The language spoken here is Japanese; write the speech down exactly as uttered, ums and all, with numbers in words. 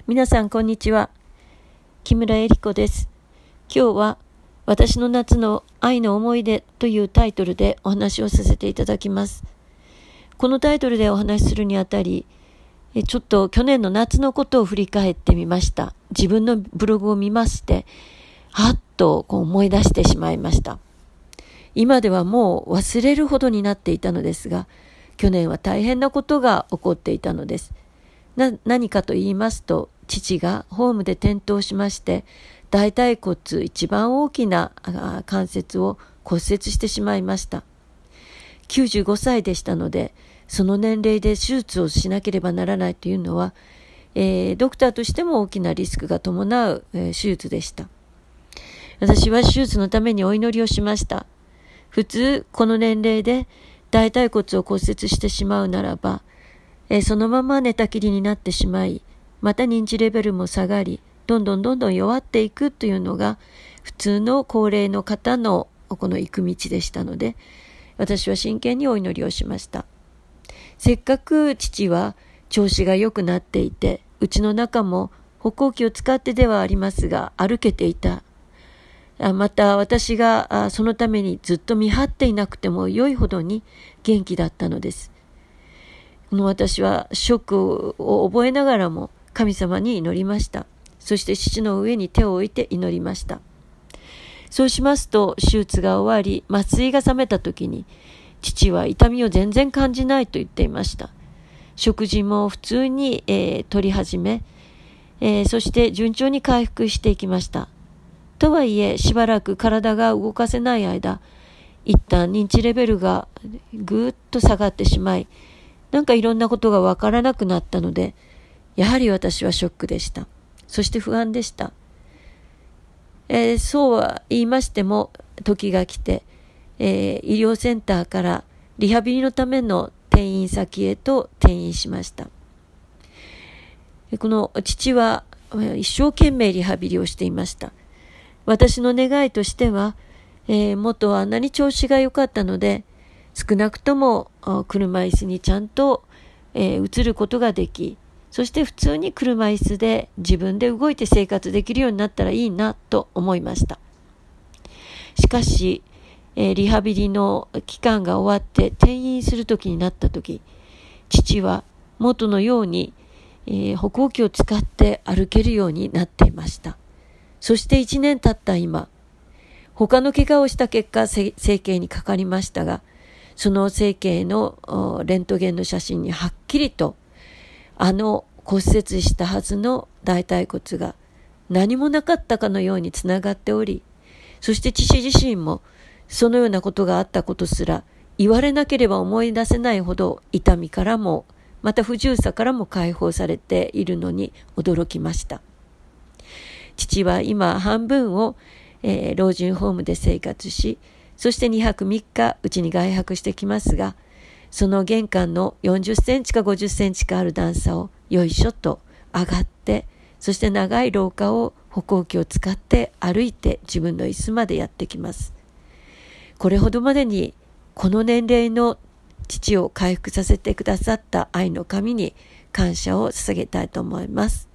皆さんこんにちは。木村恵理子です。今日は私の夏の愛の思い出というタイトルでお話をさせていただきます。このタイトルでお話しするにあたり、ちょっと去年の夏のことを振り返ってみました。自分のブログを見まして、はっとこう思い出してしまいました。今ではもう忘れるほどになっていたのですが、去年は大変なことが起こっていたのです。な、何かと言いますと、父がホームで転倒しまして、大腿骨一番大きな関節を骨折してしまいました。きゅうじゅうごさいでしたので、その年齢で手術をしなければならないというのは、えー、ドクターとしても大きなリスクが伴う、えー、手術でした。私は手術のためにお祈りをしました。普通、この年齢で大腿骨を骨折してしまうならば、えー、そのまま寝たきりになってしまい、また認知レベルも下がり、どんどんどんどん弱っていくというのが普通の高齢の方のこの行く道でしたので、私は真剣にお祈りをしました。せっかく父は調子が良くなっていて、うちの中も歩行器を使ってではありますが歩けていた。また私がそのためにずっと見張っていなくても良いほどに元気だったのです。この私はショックを覚えながらも神様に祈りました。そして父の上に手を置いて祈りました。そうしますと手術が終わり麻酔が覚めた時に父は痛みを全然感じないと言っていました。食事も普通に、えー、取り始め、えー、そして順調に回復していきました。とはいえしばらく体が動かせない間、一旦認知レベルがぐーっと下がってしまい、なんかいろんなことがわからなくなったので、やはり私はショックでした。そして不安でした。えー、そうは言いましても、時が来て、えー、医療センターからリハビリのための転院先へと転院しました。この父は一生懸命リハビリをしていました。私の願いとしては、えー、元はあんなに調子が良かったので、少なくとも車椅子にちゃんと、えー、移ることができ、そして普通に車椅子で自分で動いて生活できるようになったらいいなと思いました。しかし、えー、リハビリの期間が終わって転院する時になった時、父は元のように、えー、歩行器を使って歩けるようになっていました。そしていちねん経った今、他の怪我をした結果、整形にかかりましたが、その整形のレントゲンの写真にはっきりとあの骨折したはずの大腿骨が何もなかったかのようにつながっており、そして父自身もそのようなことがあったことすら言われなければ思い出せないほど痛みからもまた不自由さからも解放されているのに驚きました。父は今半分を、えー、老人ホームで生活し、そしてにはくみっかうちに外泊してきますが、その玄関のよんじゅっセンチかごじゅっセンチかある段差をよいしょと上がって、そして長い廊下を歩行器を使って歩いて自分の椅子までやってきます。これほどまでにこの年齢の父を回復させてくださった愛の神に感謝を捧げたいと思います。